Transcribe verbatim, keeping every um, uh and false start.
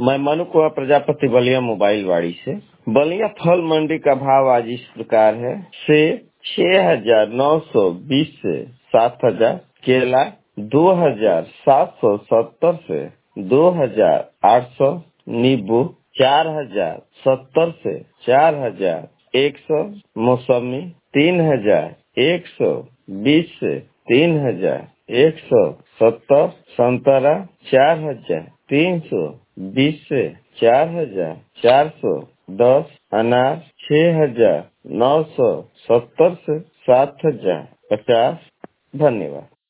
मैं मनु कुमार प्रजापति बलिया मोबाइल वाड़ी से। बलिया फल मंडी का भाव आज इस प्रकार है। सेब छह हजार नौ सौ बीस से सात हजार, केला दो हजार सात सौ सत्तर से दो हजार आठ सौ, नींबू चार हजार सत्तर से चार हजार एक सौ, मौसमी तीन हजार एक सौ बीस से तीन हजार एक सौ सत्तर, संतरा चार हजार तीन सौ बीस से चार हजार चार सौ दस, अनार छह हजार नौ सौ सत्तर से सात हजार पचास। धन्यवाद।